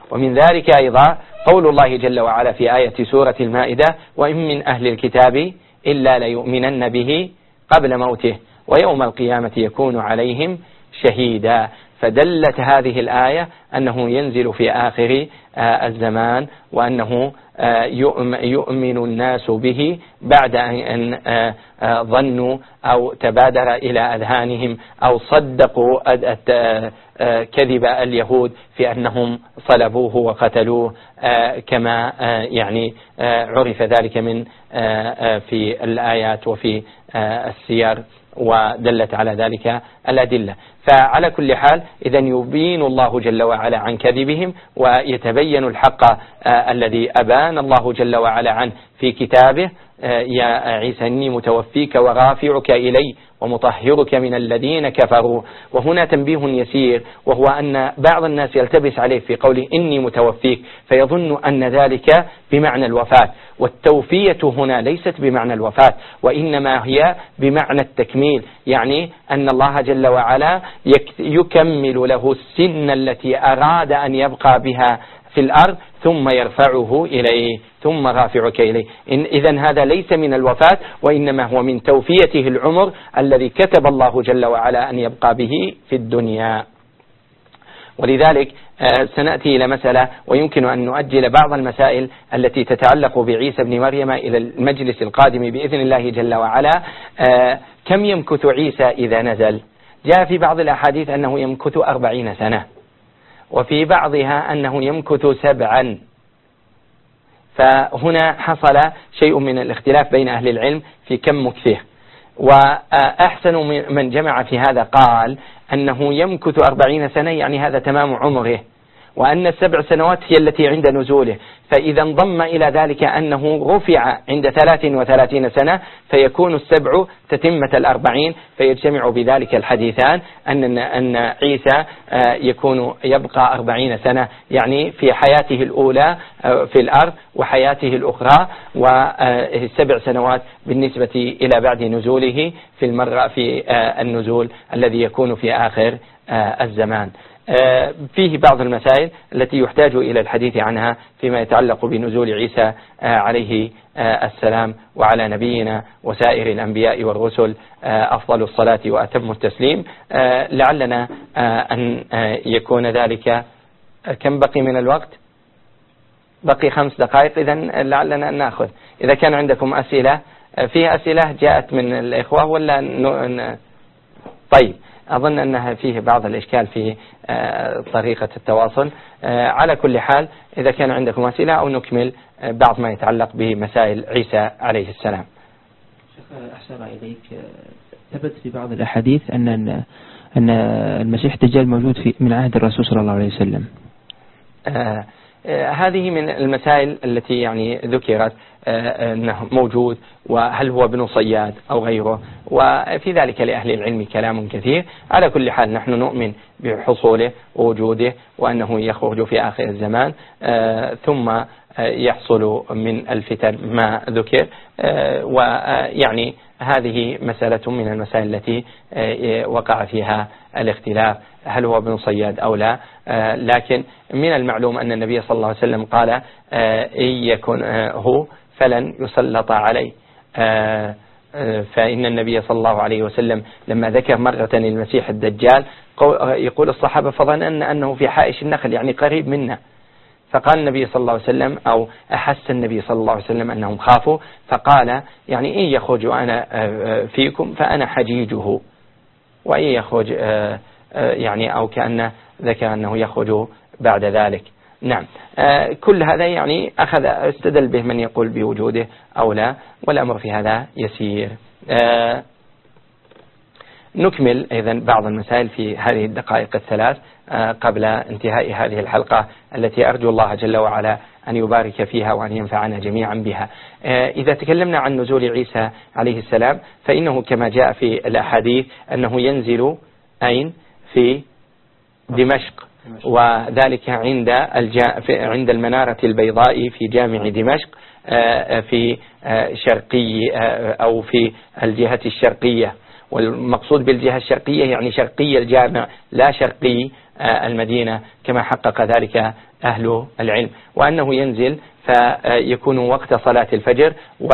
ومن ذلك أيضا قول الله جل وعلا في آية سورة المائدة: وإن من أهل الكتاب إلا ليؤمنن به قبل موته ويوم القيامة يكون عليهم شهيدا. فدلت هذه الآية أنه ينزل في آخر الزمان، وأنه يؤمن الناس به بعد أن ظنوا أو تبادر إلى أذهانهم أو صدقوا كذب اليهود في أنهم صلبوه وقتلوه، كما يعني عرف ذلك من في الآيات وفي السير ودلت على ذلك الأدلة. فعلى كل حال إذن يبين الله جل وعلا عن كذبهم ويتبين الحق الذي أبان الله جل وعلا عنه في كتابه: يا عيسى إني متوفيك ورافعك إلي ومطهرك من الذين كفروا. وهنا تنبيه يسير، وهو أن بعض الناس يلتبس عليه في قوله إني متوفيك فيظن أن ذلك بمعنى الوفاة، والتوفية هنا ليست بمعنى الوفاة، وإنما هي بمعنى التكميل، يعني أن الله جل وعلا يكمل له السن التي أراد أن يبقى بها في الأرض ثم يرفعه إليه ثم رافعك إليه. إذن هذا ليس من الوفاة، وإنما هو من توفيته العمر الذي كتب الله جل وعلا أن يبقى به في الدنيا. ولذلك سنأتي إلى مسألة، ويمكن أن نؤجل بعض المسائل التي تتعلق بعيسى بن مريم إلى المجلس القادم بإذن الله جل وعلا. كم يمكث عيسى إذا نزل؟ جاء في بعض الأحاديث أنه يمكث أربعين سنة، وفي بعضها أنه يمكث سبعا. فهنا حصل شيء من الاختلاف بين أهل العلم في كم مكثه، وأحسن من جمع في هذا قال أنه يمكث أربعين سنة، يعني هذا تمام عمره، وأن السبع سنوات هي التي عند نزوله، فإذا انضم إلى ذلك أنه رفع عند ثلاث وثلاثين سنة فيكون السبع تتمة الأربعين، فيجتمع بذلك الحديثان أن أن عيسى يكون يبقى أربعين سنة، يعني في حياته الأولى في الأرض وحياته الأخرى، والسبع سنوات بالنسبة إلى بعد نزوله في المرة في النزول الذي يكون في آخر الزمان. فيه بعض المسائل التي يحتاج إلى الحديث عنها فيما يتعلق بنزول عيسى عليه السلام وعلى نبينا وسائر الأنبياء والرسل أفضل الصلاة وأتم التسليم. لعلنا أن يكون ذلك. كم بقي من الوقت؟ بقي خمس دقائق، إذن لعلنا أن نأخذ. إذا كان عندكم أسئلة، فيها أسئلة جاءت من الإخوة ولا ن... طيب، أظن أنها فيه بعض الإشكال في طريقة التواصل. على كل حال إذا كان عندكم أسئلة أو نكمل بعض ما يتعلق بمسائل عيسى عليه السلام. أحسن إليك، ثبت في بعض الأحاديث أن أن المسيح الدجال موجود في من عهد الرسول صلى الله عليه وسلم. آه هذه من المسائل التي يعني ذكرت أنه موجود، وهل هو ابن صياد أو غيره، وفي ذلك لأهل العلم كلام كثير. على كل حال نحن نؤمن بحصوله ووجوده، وأنه يخرج في آخر الزمان ثم يحصل من الفتن ما ذكر، ويعني هذه مسألة من المسائل التي وقع فيها الاختلاف هل هو ابن صياد أو لا. لكن من المعلوم أن النبي صلى الله عليه وسلم قال إن يكن هو فلن يسلط عليه، فإن النبي صلى الله عليه وسلم لما ذكر مرة المسيح الدجال يقول الصحابة فظننا أنه في حائش النخل، يعني قريب منا، فقال النبي صلى الله عليه وسلم أو أحس النبي صلى الله عليه وسلم أنهم خافوا، فقال يعني إن يخرج أنا فيكم فأنا حجيجه، وإن يخرج يعني أو كأنه ذكر أنه يخرج بعد ذلك. نعم، كل هذا يعني أخذ استدل به من يقول بوجوده أو لا، والأمر في هذا يسير. نكمل أيضا بعض المسائل في هذه الدقائق الثلاث قبل انتهاء هذه الحلقة التي أرجو الله جل وعلا أن يبارك فيها وأن ينفعنا جميعا بها. إذا تكلمنا عن نزول عيسى عليه السلام فإنه كما جاء في الأحاديث أنه ينزل أين؟ في دمشق، وذلك عند عند المنارة البيضاء في جامع دمشق في شرقي أو في الجهة الشرقية. والمقصود بالجهة الشرقية يعني شرقي الجامع لا شرقي المدينة كما حقق ذلك أهل العلم، وأنه ينزل فيكون وقت صلاة الفجر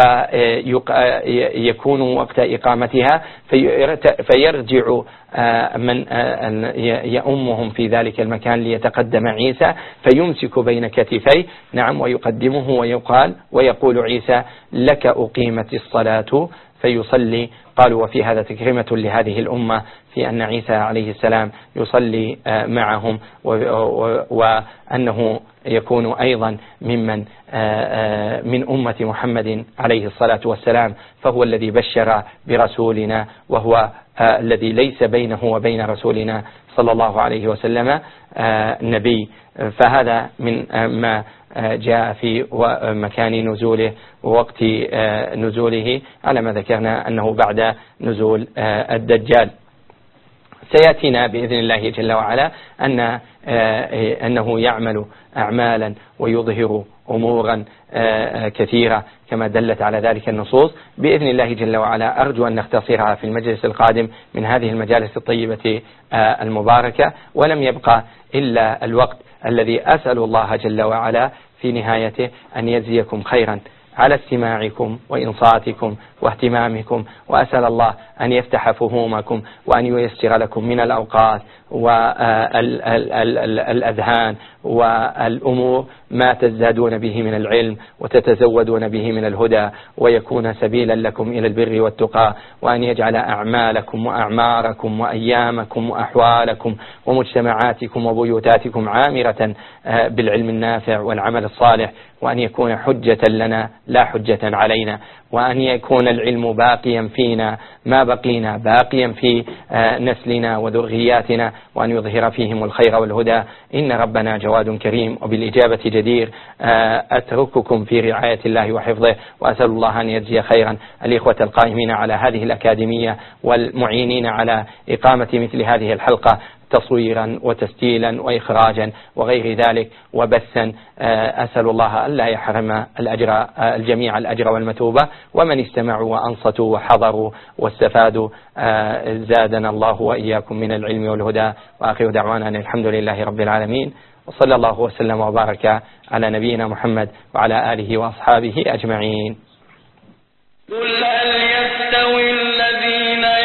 ويكون وقت إقامتها، فيرجع من يأمهم في ذلك المكان ليتقدم عيسى فيمسك بين كتفيه نعم ويقدمه ويقال ويقول عيسى لك أقيمت الصلاة فيصلي. قالوا وفي هذا تكريمة لهذه الأمة في أن عيسى عليه السلام يصلي معهم، وأنه يكون أيضا ممن من أمة محمد عليه الصلاة والسلام، فهو الذي بشر برسولنا وهو الذي ليس بينه وبين رسولنا صلى الله عليه وسلم نبي. فهذا من ما جاء في مكان نزوله ووقت نزوله على ما ذكرنا أنه بعد نزول الدجال. سيأتينا بإذن الله جل وعلا أن أنه يعمل أعمالا ويظهر أمورا كثيرة كما دلت على ذلك النصوص بإذن الله جل وعلا. أرجو أن نختصرها في المجلس القادم من هذه المجالس الطيبة المباركة، ولم يبقى إلا الوقت الذي أسأل الله جل وعلا في نهايته أن يجزيكم خيرا على استماعكم وإنصاتكم واهتمامكم، وأسأل الله أن يفتح فهومكم وأن ييسر لكم من الأوقات والأذهان والأمور ما تزدادون به من العلم وتتزودون به من الهدى، ويكون سبيلا لكم إلى البر والتقى، وأن يجعل أعمالكم وأعماركم وأيامكم وأحوالكم ومجتمعاتكم وبيوتاتكم عامرة بالعلم النافع والعمل الصالح، وأن يكون حجة لنا لا حجة علينا، وأن يكون العلم باقيا فينا ما بقينا، باقيا في نسلنا وذرياتنا، وأن يظهر فيهم الخير والهدى. إن ربنا جواد كريم وبالإجابة جدير. أترككم في رعاية الله وحفظه، وأسأل الله أن يجزي خيرا الإخوة القائمين على هذه الأكاديمية والمعينين على إقامة مثل هذه الحلقة تصويرا وتسجيلا وإخراجا وغير ذلك وبثا. أسأل الله ألا يحرم الأجر الجميع الأجر والمثوبة، ومن استمعوا وأنصتوا وحضروا واستفادوا زادنا الله وإياكم من العلم والهدى. وآخر دعوانا أن الحمد لله رب العالمين، وصلى الله وسلم وبارك على نبينا محمد وعلى آله وأصحابه أجمعين. قل هل يستوي الذين